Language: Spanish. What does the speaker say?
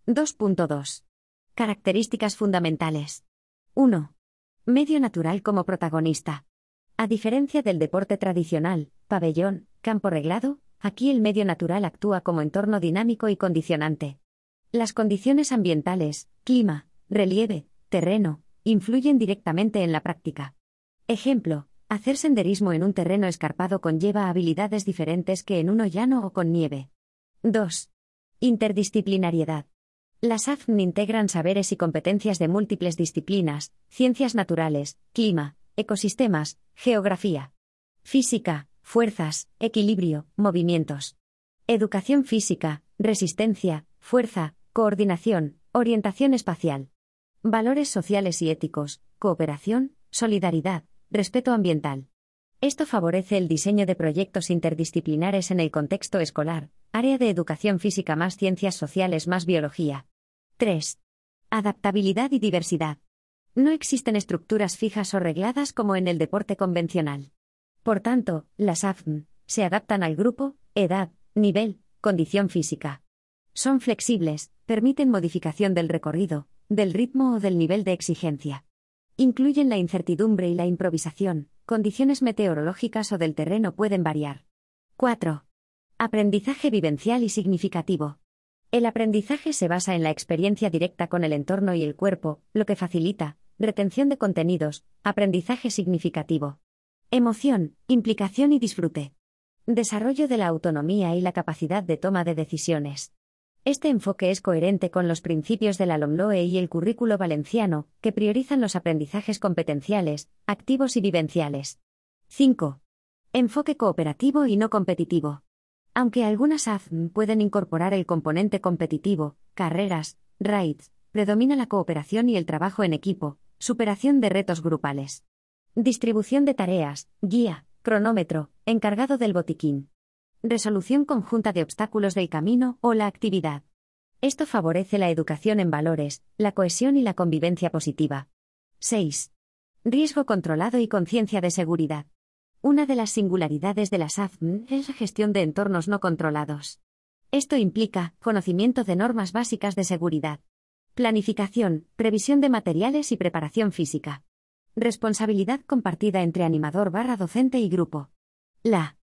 2.2. Características fundamentales. 1. Medio natural como protagonista. A diferencia del deporte tradicional, pabellón, campo reglado, aquí el medio natural actúa como entorno dinámico y condicionante. Las condiciones ambientales, clima, relieve, terreno, influyen directamente en la práctica. Ejemplo, hacer senderismo en un terreno escarpado conlleva habilidades diferentes que en uno llano o con nieve. 2. Interdisciplinariedad. Las AFM integran saberes y competencias de múltiples disciplinas: ciencias naturales, clima, ecosistemas, geografía, física, fuerzas, equilibrio, movimientos, educación física, resistencia, fuerza, coordinación, orientación espacial, valores sociales y éticos, cooperación, solidaridad, respeto ambiental. Esto favorece el diseño de proyectos interdisciplinares en el contexto escolar, área de educación física más ciencias sociales más biología. 3. Adaptabilidad y diversidad. No existen estructuras fijas o regladas como en el deporte convencional. Por tanto, las AFM se adaptan al grupo, edad, nivel, condición física. Son flexibles, permiten modificación del recorrido, del ritmo o del nivel de exigencia. Incluyen la incertidumbre y la improvisación, condiciones meteorológicas o del terreno pueden variar. 4. Aprendizaje vivencial y significativo. El aprendizaje se basa en la experiencia directa con el entorno y el cuerpo, lo que facilita retención de contenidos, aprendizaje significativo. Emoción, implicación y disfrute. Desarrollo de la autonomía y la capacidad de toma de decisiones. Este enfoque es coherente con los principios de la LOMLOE y el currículo valenciano, que priorizan los aprendizajes competenciales, activos y vivenciales. 5. Enfoque cooperativo y no competitivo. Aunque algunas AFM pueden incorporar el componente competitivo, carreras, raids, predomina la cooperación y el trabajo en equipo, superación de retos grupales. Distribución de tareas, guía, cronómetro, encargado del botiquín. Resolución conjunta de obstáculos del camino o la actividad. Esto favorece la educación en valores, la cohesión y la convivencia positiva. 6. Riesgo controlado y conciencia de seguridad. Una de las singularidades de las AFM es la gestión de entornos no controlados. Esto implica conocimiento de normas básicas de seguridad, planificación, previsión de materiales y preparación física. Responsabilidad compartida entre animador/docente y grupo. La